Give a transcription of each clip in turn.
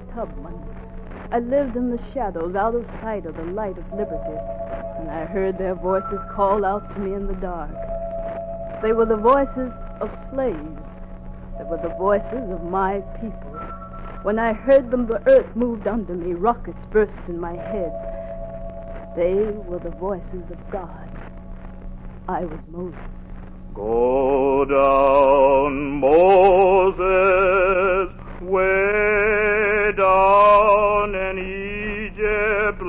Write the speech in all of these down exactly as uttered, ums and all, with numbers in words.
Tubman. I lived in the shadows, out of sight of the light of liberty, and I heard their voices call out to me in the dark. They were the voices of slaves. They were the voices of my people. When I heard them, the earth moved under me. Rockets burst in my head. They were the voices of God. I was Moses. Go down, Moses, way down in Egypt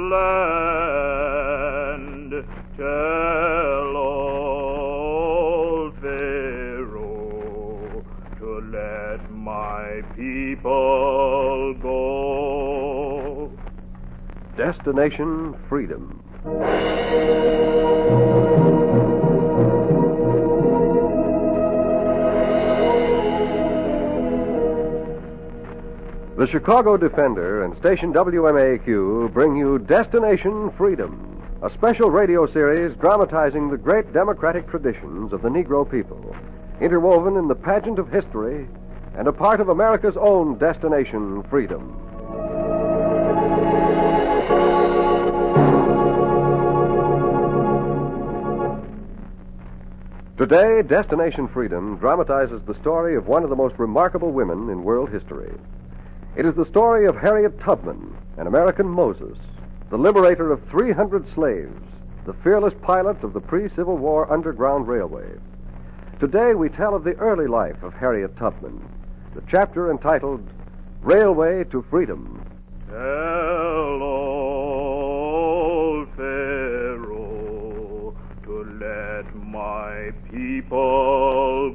land. Tell old Pharaoh to let my people go. Destination Freedom. The Chicago Defender and station W M A Q bring you Destination Freedom, a special radio series dramatizing the great democratic traditions of the Negro people, interwoven in the pageant of history and a part of America's own Destination Freedom. Today, Destination Freedom dramatizes the story of one of the most remarkable women in world history. It is the story of Harriet Tubman, an American Moses, the liberator of three hundred slaves, the fearless pilot of the pre-Civil War Underground Railway. Today we tell of the early life of Harriet Tubman, the chapter entitled Railway to Freedom. Tell old Pharaoh to let my people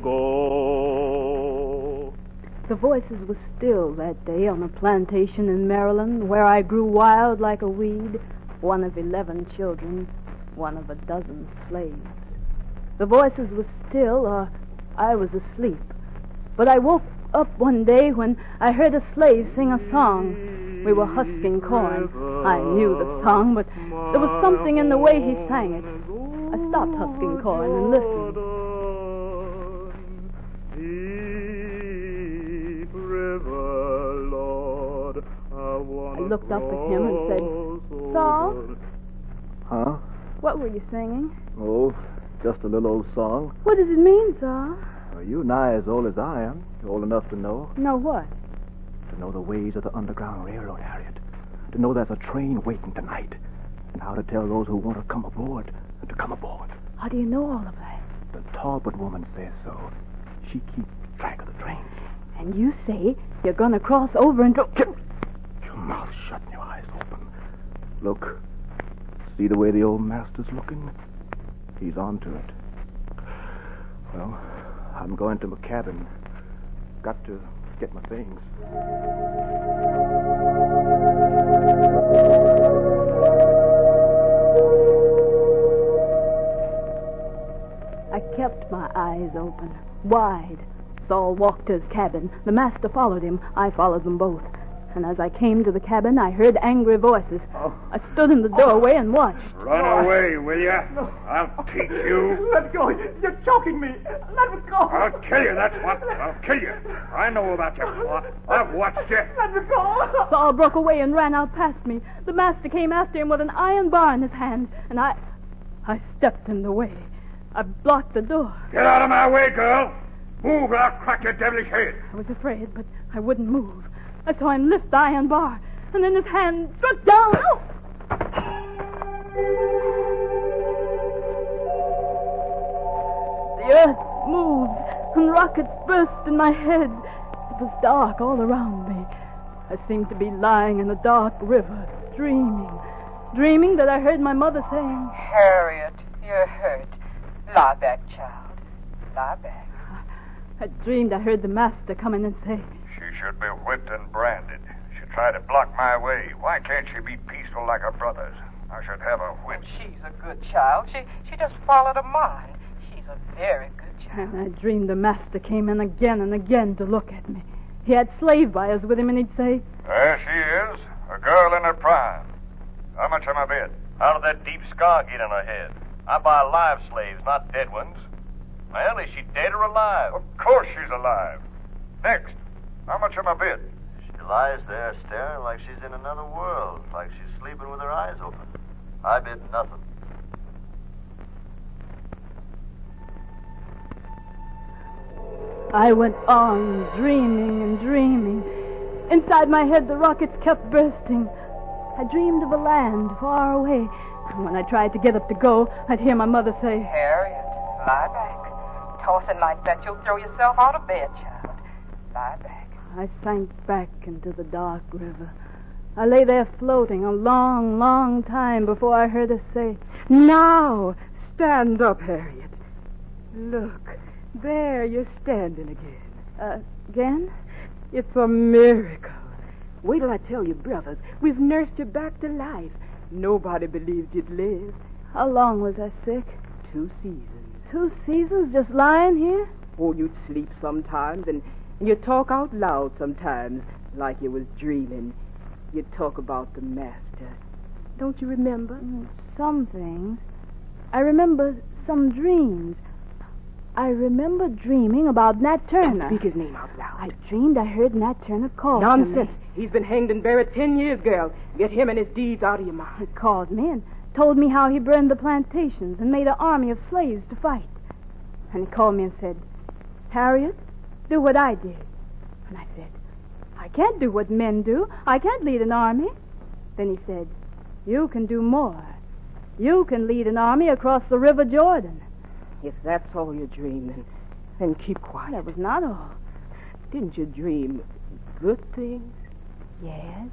go. The voices were still that day on a plantation in Maryland where I grew wild like a weed, one of eleven children, one of a dozen slaves. The voices were still, or I was asleep. But I woke up one day when I heard a slave sing a song. We were husking corn. I knew the song, but there was something in the way he sang it. I stopped husking corn and listened. I looked up at him and said, Saul? Huh? What were you singing? Oh, just a little old song. What does it mean, Saul? Well, you're nigh as old as I am. You're old enough to know. Know what? To know the ways of the Underground Railroad, Harriet. To know there's a train waiting tonight. And how to tell those who want to come aboard to come aboard. How do you know all of that? The Talbot woman says so. She keeps track of the train. And you say you're going to cross over and... Dro- Your mouth shut and your eyes open. Look. See the way the old master's looking? He's on to it. Well, I'm going to my cabin. Got to get my things. I kept my eyes open, wide. Saul walked to his cabin. The master followed him. I followed them both. And as I came to the cabin, I heard angry voices. Oh. I stood in the doorway and watched. Run away, will you? No. I'll teach you. Let go. You're choking me. Let me go. I'll kill you, that's what. I'll kill you. I know about your plot. I've watched you. Let me go. Saul broke away and ran out past me. The master came after him with an iron bar in his hand, and I... I stepped in the way. I blocked the door. Get out of my way, girl. Move or I'll crack your devilish head. I was afraid, but I wouldn't move. I saw him lift the iron bar, and then his hand struck down. Oh! The earth moved, and rockets burst in my head. It was dark all around me. I seemed to be lying in a dark river, dreaming. Dreaming that I heard my mother saying, Harriet, you're hurt. Lie back, child. Lie back. I dreamed I heard the master come in and say, She should be whipped and branded. She tried to block my way. Why can't she be peaceful like her brothers? I should have her Well, whipped. she's a good child. She she just followed her mind. She's a very good child. And I dreamed the master came in again and again to look at me. He had slave buyers with him, and he'd say, There she is, a girl in her prime. How much am I bid? How did that deep scar get in her head? I buy live slaves, not dead ones. Well, is she dead or alive? Of course she's alive. Next, how much am I bid? She lies there staring like she's in another world, like she's sleeping with her eyes open. I bid nothing. I went on dreaming and dreaming. Inside my head, the rockets kept bursting. I dreamed of a land far away. And when I tried to get up to go, I'd hear my mother say, Harriet, lie back. Tossing like that, you'll throw yourself out of bed, child. Lie back. I sank back into the dark river. I lay there floating a long, long time before I heard her say, Now, stand up, Harriet. Look, there you're standing again. uh, again? It's a miracle. Wait till I tell you, brothers. We've nursed you back to life. Nobody believed you'd live. How long was I sick? Two seasons. Two seasons just lying here? Oh, you'd sleep sometimes, and, and you'd talk out loud sometimes, like you was dreaming. You'd talk about the master. Don't you remember? Mm, Some things. I remember some dreams. I remember dreaming about Nat Turner. Don't speak his name out loud. I dreamed I heard Nat Turner call Nonsense. to me. He's been hanged and buried ten years, girl. Get him and his deeds out of your mind. He called me and told me how he burned the plantations and made an army of slaves to fight. And he called me and said, Harriet, do what I did. And I said, I can't do what men do. I can't lead an army. Then he said, you can do more. You can lead an army across the River Jordan. If that's all you dream, then, then keep quiet. That was not all. Didn't you dream good things? Yes.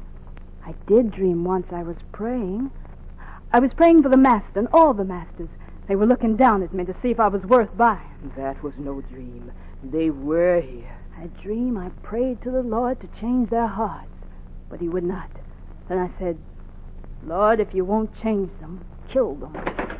I did dream once I was praying. I was praying for the master and all the masters. They were looking down at me to see if I was worth buying. That was no dream. They were here. I dream I prayed to the Lord to change their hearts, but he would not. Then I said, Lord, if you won't change them, kill them.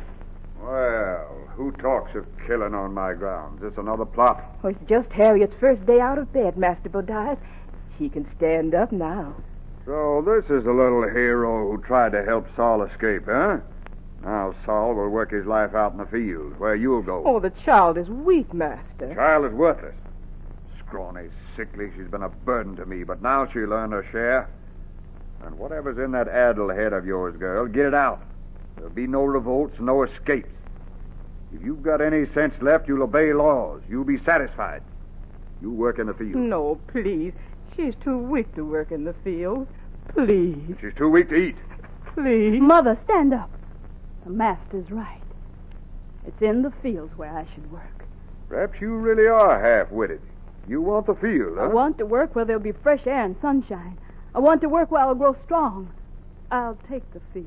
Well, who talks of killing on my grounds? Is this another plot? Oh, it's just Harriet's first day out of bed, Master Bodias. She can stand up now. So this is a little hero who tried to help Saul escape, huh? Now Saul will work his life out in the fields, where you'll go. Oh, the child is weak, Master. The child is worthless. Scrawny, sickly, she's been a burden to me, but now she'll earn her share. And whatever's in that addle head of yours, girl, get it out. There'll be no revolts, no escapes. If you've got any sense left, you'll obey laws. You'll be satisfied. You work in the field. No, please. She's too weak to work in the field. Please. She's too weak to eat. Please. Mother, stand up. The master's right. It's in the fields where I should work. Perhaps you really are half-witted. You want the field, huh? I want to work where there'll be fresh air and sunshine. I want to work where I'll grow strong. I'll take the field.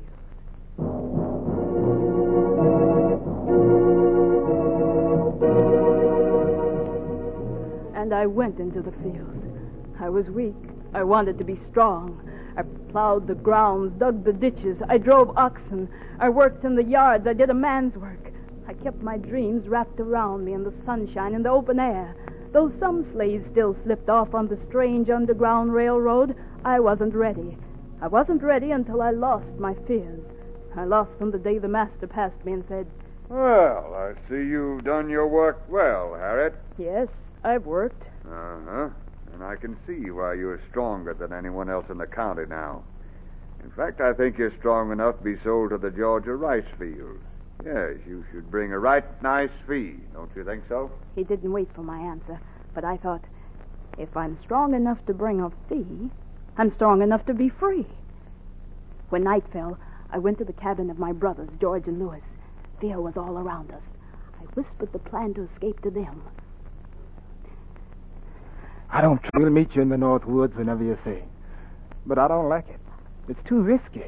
And I went into the fields. I was weak. I wanted to be strong. I plowed the grounds, dug the ditches. I drove oxen. I worked in the yards. I did a man's work. I kept my dreams wrapped around me in the sunshine, in the open air. Though some slaves still slipped off on the strange underground railroad, I wasn't ready. I wasn't ready until I lost my fears. I lost them the day the master passed me and said, Well, I see you've done your work well, Harriet. Yes, I've worked. Uh-huh. And I can see why you're stronger than anyone else in the county now. In fact, I think you're strong enough to be sold to the Georgia rice fields. Yes, you should bring a right nice fee. Don't you think so? He didn't wait for my answer, but I thought, if I'm strong enough to bring a fee, I'm strong enough to be free. When night fell, I went to the cabin of my brothers, George and Louis. Fear was all around us. I whispered the plan to escape to them. I don't tr- We'll meet you in the North Woods whenever you say. But I don't like it. It's too risky.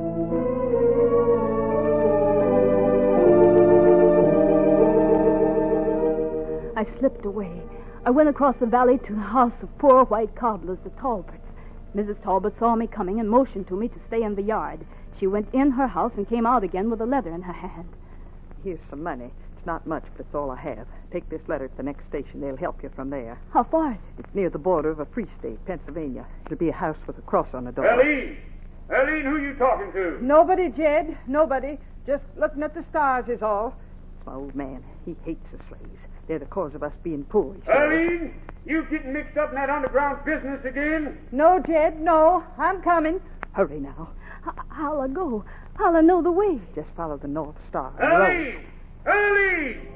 I slipped away. I went across the valley to the house of poor white cobblers, the Talbots. Missus Talbot saw me coming and motioned to me to stay in the yard. She went in her house and came out again with a letter in her hand. Here's some money. It's not much, but it's all I have. Take this letter to the next station. They'll help you from there. How far is it? It's near the border of a free state, Pennsylvania. It'll be a house with a cross on the door. Eileen! Eileen, who you talking to? Nobody, Jed. Nobody. Just looking at the stars is all. It's my old man. He hates the slaves. They're the cause of us being poor. Arlene, you getting mixed up in that underground business again? No, Jed, no. I'm coming. Hurry now. H- how'll I go? How'll I know the way? Just follow the North Star. Arlene! Arlene!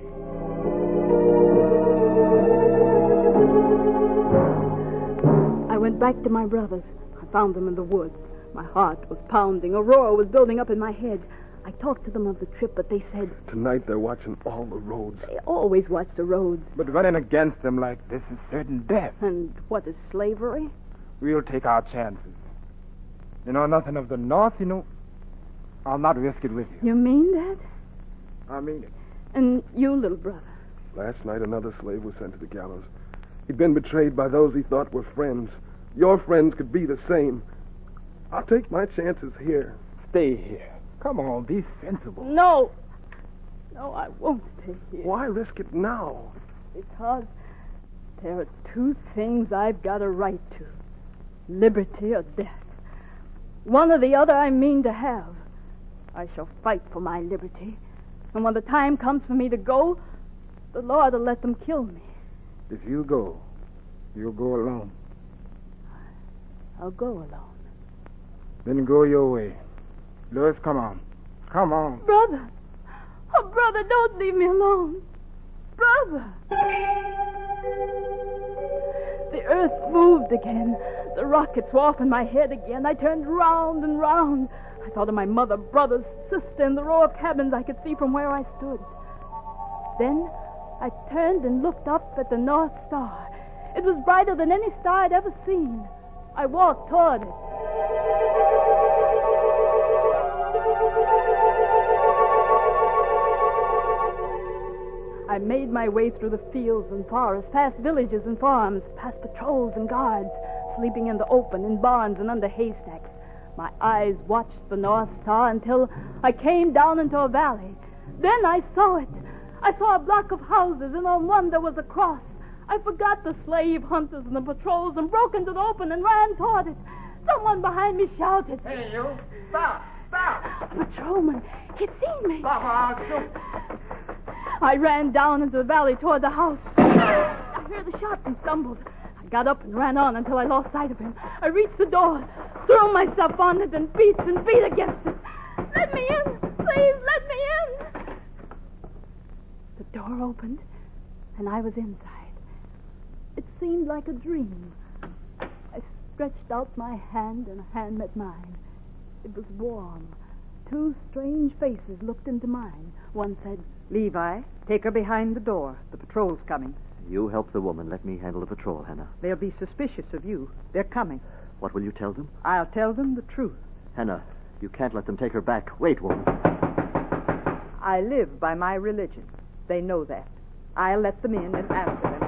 I went back to my brothers. I found them in the woods. My heart was pounding. A roar was building up in my head. I talked to them of the trip, but they said... Tonight they're watching all the roads. They always watch the roads. But running against them like this is certain death. And what is slavery? We'll take our chances. You know nothing of the North, you know. I'll not risk it with you. You mean that? I mean it. And you, little brother? Last night another slave was sent to the gallows. He'd been betrayed by those he thought were friends. Your friends could be the same. I'll take my chances here. Stay here. Come on, be sensible. No. No, I won't stay here. Why risk it now? Because there are two things I've got a right to. Liberty or death. One or the other I mean to have. I shall fight for my liberty. And when the time comes for me to go, the Lord will let them kill me. If you go, you'll go alone. I'll go alone. Then go your way. Louis, come on. Come on. Brother! Oh, brother, don't leave me alone. Brother! The earth moved again. The rockets were off in my head again. I turned round and round. I thought of my mother, brothers, sister, and the row of cabins I could see from where I stood. Then I turned and looked up at the North Star. It was brighter than any star I'd ever seen. I walked toward it. I made my way through the fields and forests, past villages and farms, past patrols and guards, sleeping in the open, in barns and under haystacks. My eyes watched the North Star until I came down into a valley. Then I saw it. I saw a block of houses, and on one there was a cross. I forgot the slave hunters and the patrols and broke into the open and ran toward it. Someone behind me shouted. Hey, you! Stop! Stop! A patrolman. He'd seen me. Stop, I'll shoot. I ran down into the valley toward the house. I heard the shot and stumbled. I got up and ran on until I lost sight of him. I reached the door, threw myself on it, and beat and beat against it. Let me in! Please, let me in! The door opened, and I was inside. It seemed like a dream. I stretched out my hand, and a hand met mine. It was warm. Two strange faces looked into mine. One said, Levi, take her behind the door. The patrol's coming. You help the woman. Let me handle the patrol, Hannah. They'll be suspicious of you. They're coming. What will you tell them? I'll tell them the truth. Hannah, you can't let them take her back. Wait, woman. I live by my religion. They know that. I'll let them in and answer them.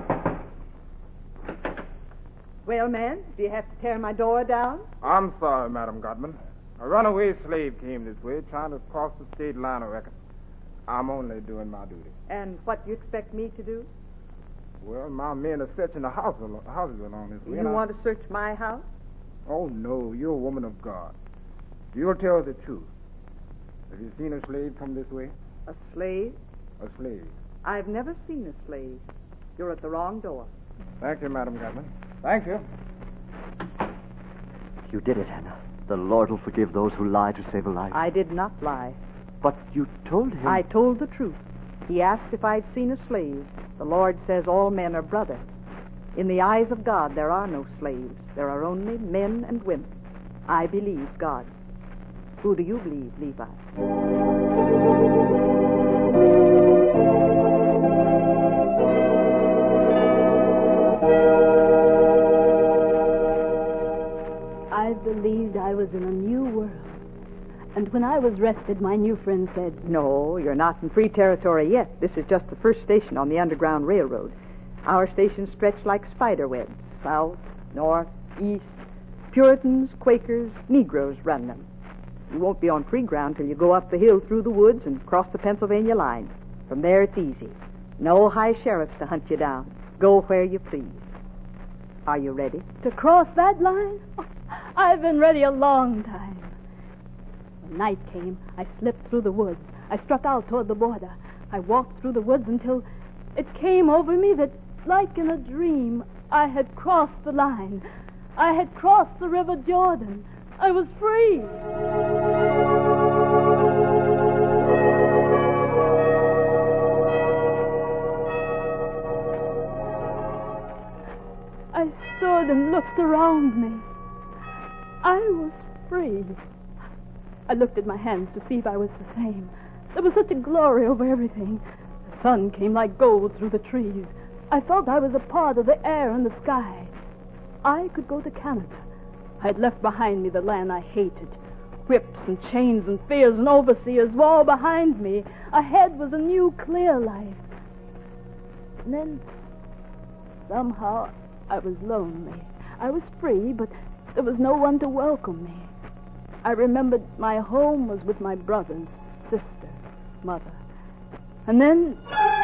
Well, man, do you have to tear my door down? I'm sorry, Madam Godman. A runaway slave came this way, trying to cross the state line, I reckon. I'm only doing my duty. And what do you expect me to do? Well, my men are searching the house, houses along this way. You want to search my house? Oh, no. You're a woman of God. You'll tell the truth. Have you seen a slave come this way? A slave? A slave. I've never seen a slave. You're at the wrong door. Thank you, Madam Godman. Thank you. You did it, Hannah. The Lord will forgive those who lie to save a life. I did not lie. But you told him... I told the truth. He asked if I'd seen a slave. The Lord says all men are brothers. In the eyes of God, there are no slaves. There are only men and women. I believe God. Who do you believe, Levi? I believed I was in a new world. And when I was rested, my new friend said, No, you're not in free territory yet. This is just the first station on the Underground Railroad. Our stations stretch like spider webs. South, north, east. Puritans, Quakers, Negroes run them. You won't be on free ground till you go up the hill through the woods and cross the Pennsylvania line. From there, it's easy. No high sheriffs to hunt you down. Go where you please. Are you ready? To cross that line? Oh, I've been ready a long time. When night came, I slipped through the woods. I struck out toward the border. I walked through the woods until It came over me that, like in a dream, I had crossed the line. I had crossed the River Jordan. I was free. I stood and looked around me. I was free. I looked at my hands to see if I was the same. There was such a glory over everything. The sun came like gold through the trees. I felt I was a part of the air and the sky. I could go to Canada. I had left behind me the land I hated. Whips and chains and fears and overseers were all behind me. Ahead was a new, clear life. And then, somehow, I was lonely. I was free, but there was no one to welcome me. I remembered my home was with my brothers, sister, mother. And then,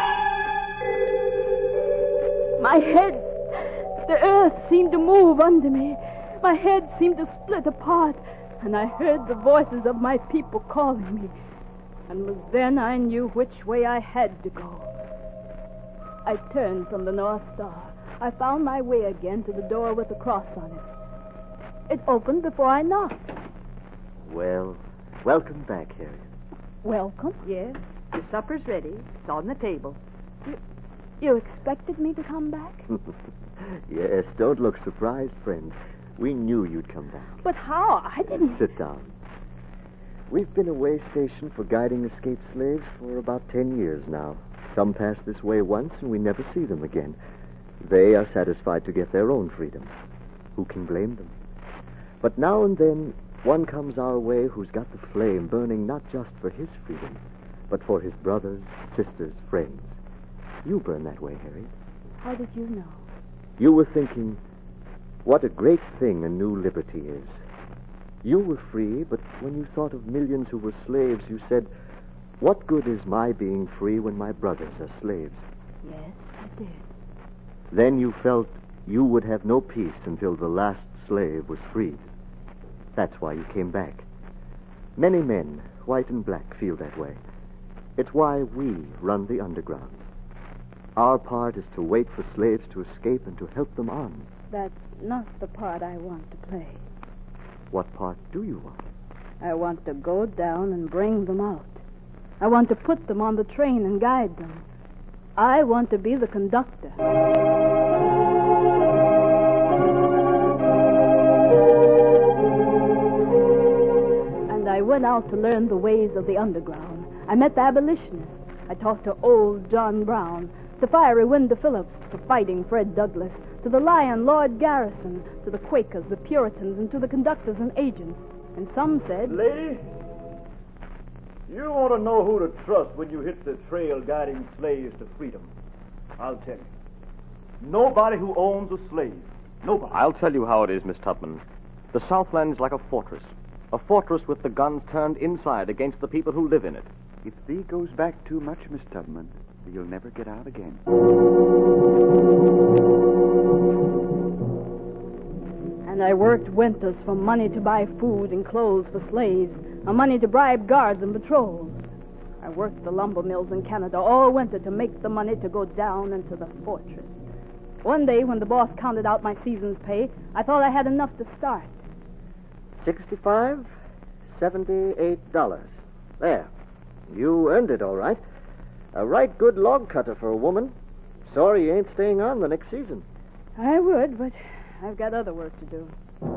my head, the earth seemed to move under me. My head seemed to split apart, and I heard the voices of my people calling me. And it was then I knew which way I had to go. I turned from the North Star. I found my way again to the door with the cross on it. It opened before I knocked. Well, welcome back, Harriet. Welcome? Yes. Your supper's ready. It's on the table. You, you expected me to come back? Yes, don't look surprised, friend. We knew you'd come back. But how? I didn't... Sit down. We've been away stationed for guiding escaped slaves for about ten years now. Some pass this way once, and we never see them again. They are satisfied to get their own freedom. Who can blame them? But now and then, one comes our way who's got the flame burning not just for his freedom, but for his brothers, sisters, friends. You burn that way, Harriet. How did you know? You were thinking, what a great thing a new liberty is. You were free, but when you thought of millions who were slaves, you said, what good is my being free when my brothers are slaves? Yes, I did. Then you felt you would have no peace until the last slave was freed. That's why you came back. Many men, white and black, feel that way. It's why we run the underground. Our part is to wait for slaves to escape and to help them on. That's not the part I want to play. What part do you want? I want to go down and bring them out. I want to put them on the train and guide them. I want to be the conductor. And I went out to learn the ways of the underground. I met the abolitionists. I talked to old John Brown, to fiery Wendell Phillips, to fighting Fred Douglass, to the Lion Lord Garrison, to the Quakers, the Puritans, and to the conductors and agents. And some said... Lady, you ought to know who to trust when you hit the trail guiding slaves to freedom. I'll tell you. Nobody who owns a slave. Nobody. I'll tell you how it is, Miss Tubman. The Southland is like a fortress. A fortress with the guns turned inside against the people who live in it. If thee goes back too much, Miss Tubman, you'll never get out again. And I worked winters for money to buy food and clothes for slaves, and money to bribe guards and patrols. I worked the lumber mills in Canada all winter to make the money to go down into the fortress. One day, when the boss counted out my season's pay, I thought I had enough to start. Sixty-five, seventy-eight dollars. There. You earned it, all right. A right good log cutter for a woman. Sorry you ain't staying on the next season. I would, but I've got other work to do.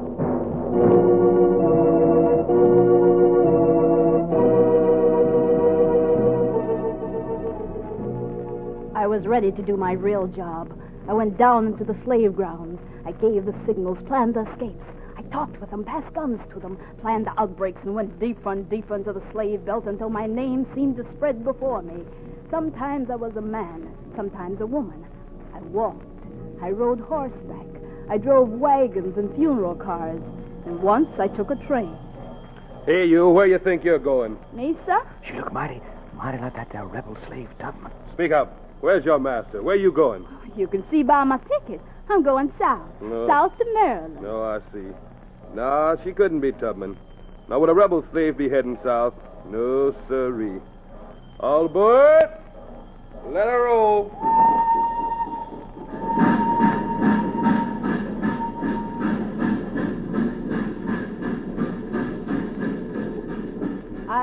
I was ready to do my real job. I went down into the slave grounds. I gave the signals, planned the escapes. I talked with them, passed guns to them, planned the outbreaks, and went deeper and deeper into the slave belt until my name seemed to spread before me. Sometimes I was a man, sometimes a woman. I walked. I rode horseback. I drove wagons and funeral cars. And once I took a train. Hey, you, where you think you're going? Me, sir? She look mighty, mighty like that there rebel slave Tubman. Speak up. Where's your master? Where you going? You can see by my ticket. I'm going south. No. South to Maryland. No, I see. No, she couldn't be Tubman. Now, would a rebel slave be heading south? No, sirree. All aboard. Let her roll.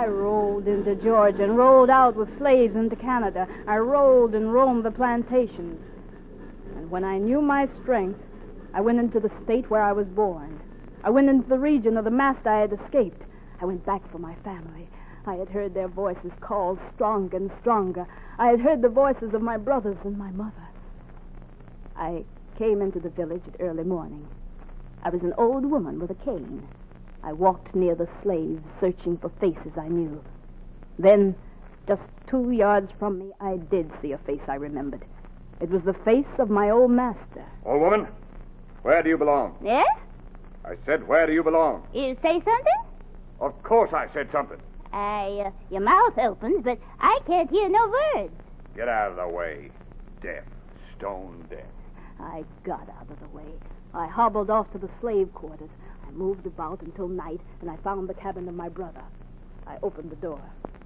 I rolled into Georgia and rolled out with slaves into Canada. I rolled and roamed the plantations. And when I knew my strength, I went into the state where I was born. I went into the region of the master I had escaped. I went back for my family. I had heard their voices call stronger and stronger. I had heard the voices of my brothers and my mother. I came into the village at early morning. I was an old woman with a cane. I walked near the slaves, searching for faces I knew. Then, just two yards from me, I did see a face I remembered. It was the face of my old master. Old woman, where do you belong? Yes? I said, where do you belong? You say something? Of course I said something. I, uh, your mouth opens, but I can't hear no words. Get out of the way. Deaf. Stone deaf. I got out of the way. I hobbled off to the slave quarters. I moved about until night, and I found the cabin of my brother. I opened the door.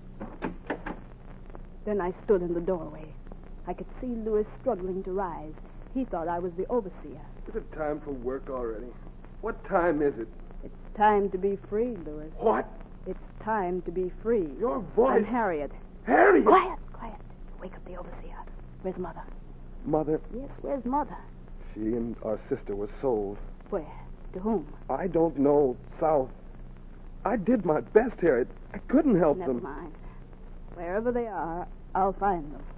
Then I stood in the doorway. I could see Louis struggling to rise. He thought I was the overseer. Is it time for work already? What time is it? It's time to be free, Louis. What? It's time to be free. Your voice. I'm Harriet. Harriet? Quiet, quiet. Wake up the overseer. Where's Mother? Mother? Yes, where's Mother? She and our sister were sold. Where? To whom? I don't know. South. I did my best, Harriet. I couldn't help Never them. Never mind. Wherever they are, I'll find them.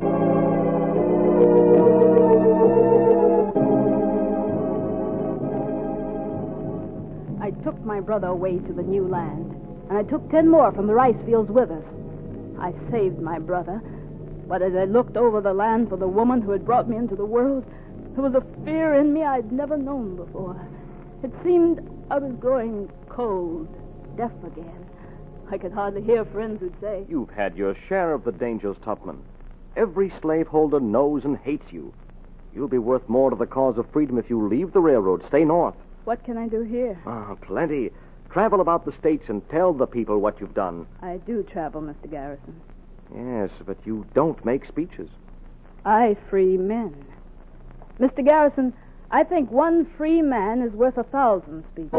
I took my brother away to the new land, and I took ten more from the rice fields with us. I saved my brother, but as I looked over the land for the woman who had brought me into the world, there was a fear in me I'd never known before. It seemed I was growing cold, deaf again. I could hardly hear friends who'd say, You've had your share of the dangers, Tubman. Every slaveholder knows and hates you. You'll be worth more to the cause of freedom if you leave the railroad, stay north. What can I do here? Ah, plenty. Travel about the states and tell the people what you've done. I do travel, Mister Garrison. Yes, but you don't make speeches. I free men. Mister Garrison, I think one free man is worth a thousand speeches.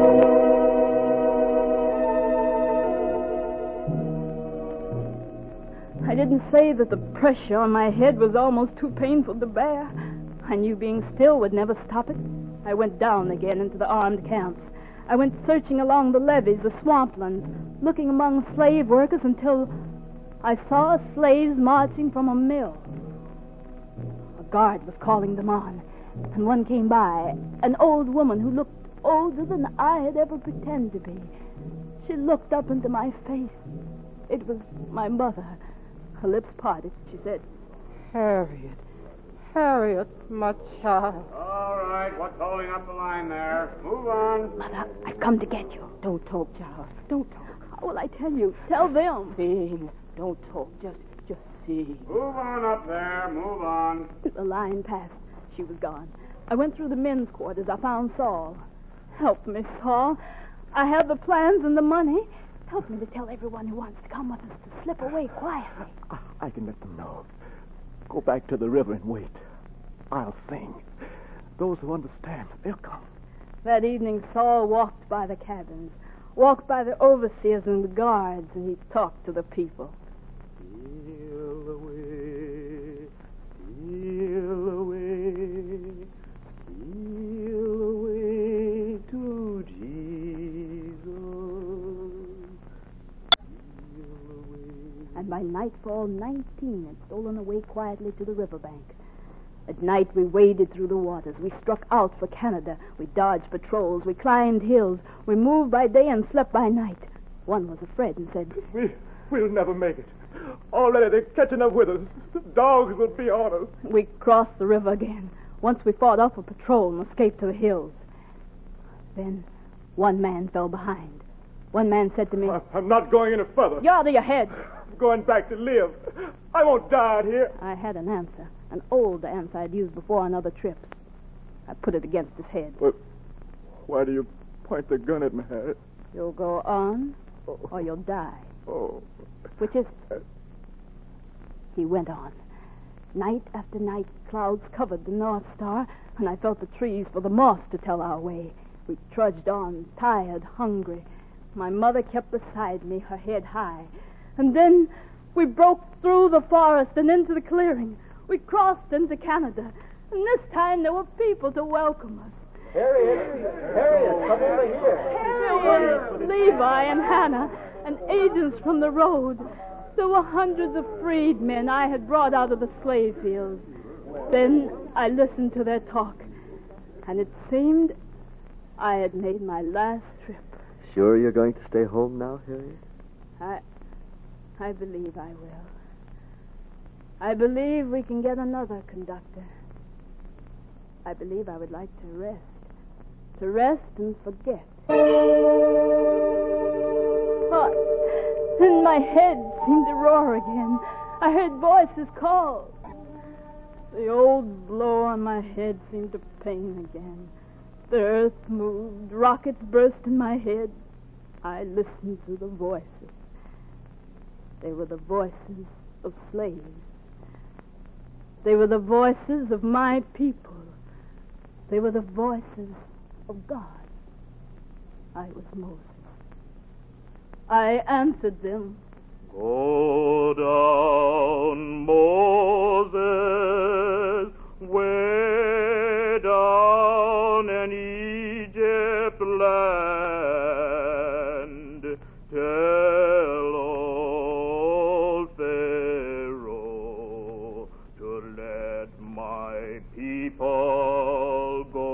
I didn't say that the pressure on my head was almost too painful to bear. I knew being still would never stop it. I went down again into the armed camps. I went searching along the levees, the swamplands, looking among slave workers until I saw slaves marching from a mill. A guard was calling them on, and one came by, an old woman who looked older than I had ever pretended to be. She looked up into my face. It was my mother. Her lips parted. She said, Harriet, Harriet, my child. All right, what's holding up the line there? Move on. Mother, I've come to get you. Don't talk, child. Don't talk. How will I tell you? Tell them. Sing. Don't talk. Just, just sing. Move on up there. Move on. The line passed. She was gone. I went through the men's quarters. I found Saul. Help me, Saul. I have the plans and the money. Help me to tell everyone who wants to come with us to slip away quietly. I can let them know. Go back to the river and wait. I'll sing. Those who understand, they'll come. That evening, Saul walked by the cabins, walked by the overseers and the guards, and he talked to the people. Steal away, steal away, steal away to Jesus. And by nightfall, nineteen had stolen away quietly to the riverbank. At night, we waded through the waters. We struck out for Canada. We dodged patrols. We climbed hills. We moved by day and slept by night. One was afraid and said, We, we'll never make it. Already they're catching up with us. The dogs will be on us. We crossed the river again. Once we fought off a patrol and escaped to the hills. Then one man fell behind. One man said to me, I'm not going any further. You're out of your head. I'm going back to live. I won't die out here. I had an answer, an old answer I'd used before on other trips. I put it against his head. Well, why do you point the gun at my head? You'll go on, oh. or you'll die. Oh. Which is it? He went on. Night after night, clouds covered the North Star, and I felt the trees for the moss to tell our way. We trudged on, tired, hungry. My mother kept beside me, her head high. And then we broke through the forest and into the clearing. We crossed into Canada. And this time there were people to welcome us. Harriet! Harriet, come over here. There were Levi and Hannah and agents from the road. There were hundreds of freedmen I had brought out of the slave fields. Then I listened to their talk, and it seemed I had made my last trip. Sure you're going to stay home now, Harriet? I, I believe I will. I believe we can get another conductor. I believe I would like to rest. To rest and forget. But then my head seemed to roar again. I heard voices call. The old blow on my head seemed to pain again. The earth moved. Rockets burst in my head. I listened to the voices. They were the voices of slaves. They were the voices of my people. They were the voices of God. I was Moses. I answered them. Go down, Moses, way down in Egypt land. Tell old Pharaoh to let my people go.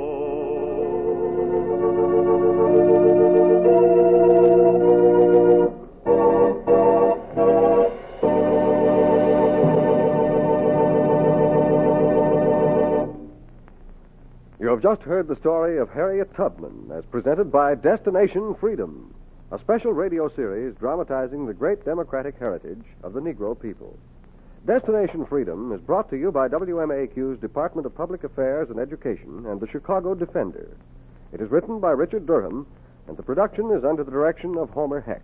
You have just heard the story of Harriet Tubman as presented by Destination Freedom, a special radio series dramatizing the great democratic heritage of the Negro people. Destination Freedom is brought to you by W M A Q's Department of Public Affairs and Education and the Chicago Defender. It is written by Richard Durham, and the production is under the direction of Homer Heck.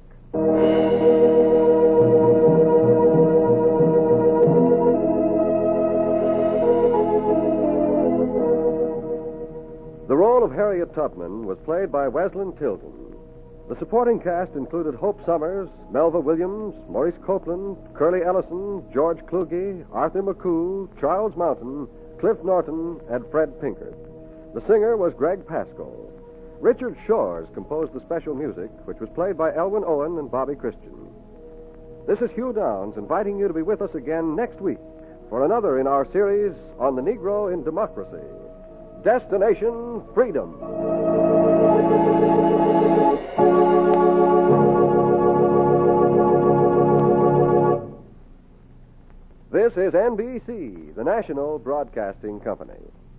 The role of Harriet Tubman was played by Wesley Tilden. The supporting cast included Hope Summers, Melva Williams, Maurice Copeland, Curly Ellison, George Kluge, Arthur McCoo, Charles Mountain, Cliff Norton, and Fred Pinkert. The singer was Greg Pascoe. Richard Shores composed the special music, which was played by Elwin Owen and Bobby Christian. This is Hugh Downs inviting you to be with us again next week for another in our series on the Negro in Democracy. Destination Freedom. This is N B C, the national broadcasting company.